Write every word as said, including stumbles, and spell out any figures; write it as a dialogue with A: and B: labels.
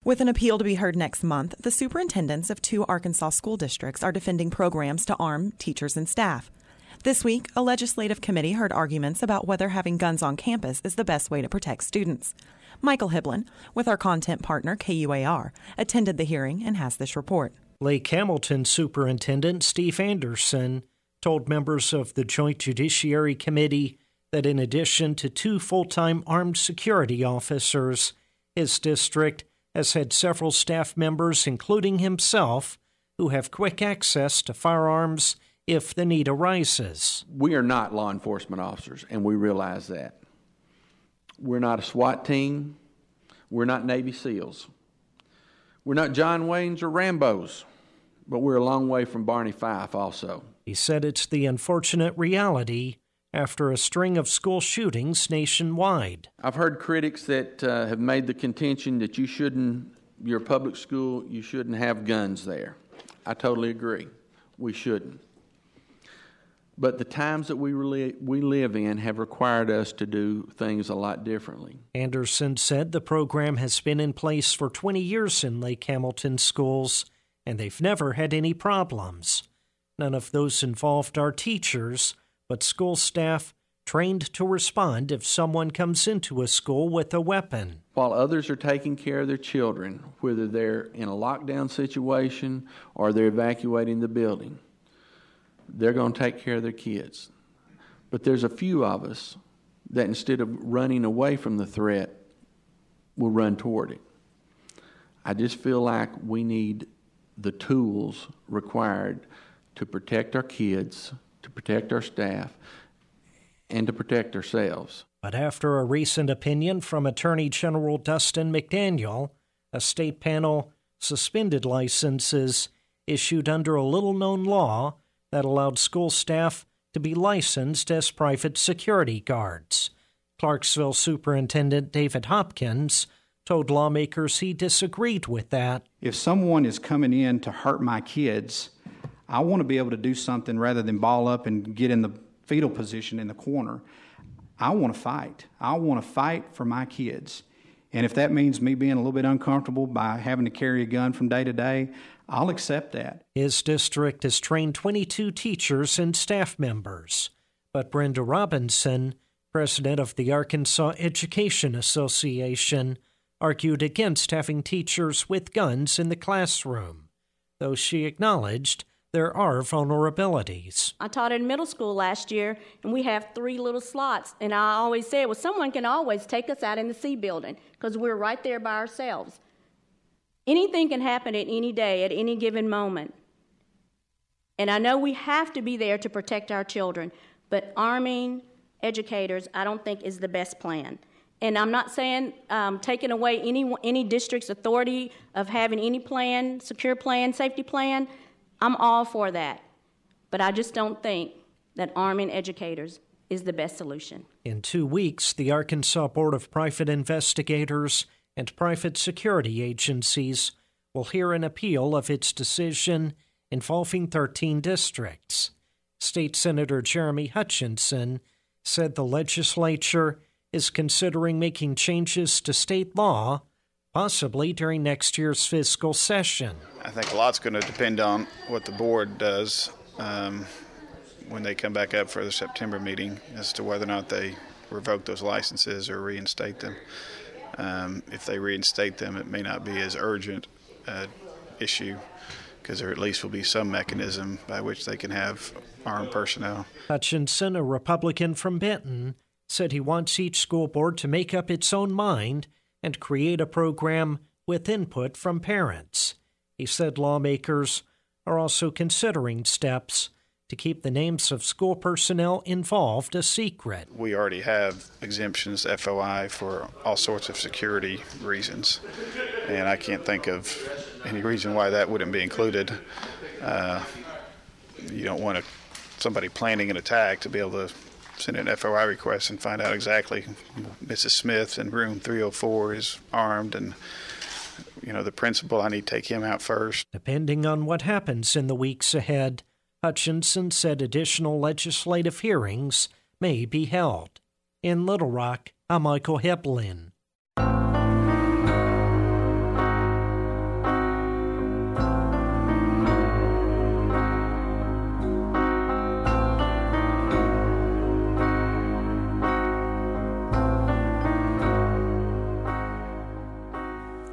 A: With an appeal to be heard next month, the superintendents of two Arkansas school districts are defending programs to arm teachers and staff. This week, a legislative committee heard arguments about whether having guns on campus is the best way to protect students. Michael Hiblin, with our content partner K U A R, attended the hearing and has this report.
B: Lake Hamilton Superintendent Steve Anderson told members of the Joint Judiciary Committee that in addition to two full-time armed security officers, his district has had several staff members, including himself, who have quick access to firearms if the need arises.
C: We are not law enforcement officers, and we realize that. We're not a SWAT team. We're not Navy SEALs. We're not John Waynes or Rambos, but we're a long way from Barney Fife also.
B: He said it's the unfortunate reality after a string of school shootings nationwide.
C: I've heard critics that uh, have made the contention that you shouldn't, your public school, you shouldn't have guns there. I totally agree. We shouldn't. But the times that we really, we live in have required us to do things a lot differently.
B: Anderson said the program has been in place for twenty years in Lake Hamilton schools, and they've never had any problems. None of those involved are teachers, but school staff trained to respond if someone comes into a school with a weapon.
C: While others are taking care of their children, whether they're in a lockdown situation or they're evacuating the building, they're going to take care of their kids. But there's a few of us that instead of running away from the threat, will run toward it. I just feel like we need the tools required to protect our kids, to protect our staff, and to protect ourselves.
B: But after a recent opinion from Attorney General Dustin McDaniel, a state panel suspended licenses issued under a little-known law that allowed school staff to be licensed as private security guards. Clarksville Superintendent David Hopkins told lawmakers he disagreed with that.
D: If someone is coming in to hurt my kids, I want to be able to do something rather than ball up and get in the fetal position in the corner. I want to fight. I want to fight for my kids. And if that means me being a little bit uncomfortable by having to carry a gun from day to day, I'll accept that.
B: His district has trained twenty-two teachers and staff members. But Brenda Robinson, president of the Arkansas Education Association, argued against having teachers with guns in the classroom, though she acknowledged there are vulnerabilities.
E: I taught in middle school last year, and we have three little slots. And I always said, well, someone can always take us out in the C building because we're right there by ourselves. Anything can happen at any day, at any given moment. And I know we have to be there to protect our children, but arming educators, I don't think, is the best plan. And I'm not saying um, taking away any any district's authority of having any plan, secure plan, safety plan. I'm all for that, but I just don't think that arming educators is the best solution.
B: In two weeks, the Arkansas Board of Private Investigators and private security agencies will hear an appeal of its decision involving thirteen districts. State Senator Jeremy Hutchinson said the legislature is considering making changes to state law, possibly during next year's fiscal session.
F: I think a lot's going to depend on what the board does um, when they come back up for the September meeting as to whether or not they revoke those licenses or reinstate them. Um, if they reinstate them, it may not be as urgent uh, issue because there at least will be some mechanism by which they can have armed personnel.
B: Hutchinson, a Republican from Benton, said he wants each school board to make up its own mind and create a program with input from parents. He said lawmakers are also considering steps to keep the names of school personnel involved a secret.
F: We already have exemptions, F O I, for all sorts of security reasons, and I can't think of any reason why that wouldn't be included. Uh, you don't want to, somebody planning an attack to be able to send an F O I request and find out exactly Missus Smith in room three oh four is armed and, you know, the principal, I need to take him out first.
B: Depending on what happens in the weeks ahead, Hutchinson said additional legislative hearings may be held. In Little Rock, I'm Michael Hiblin.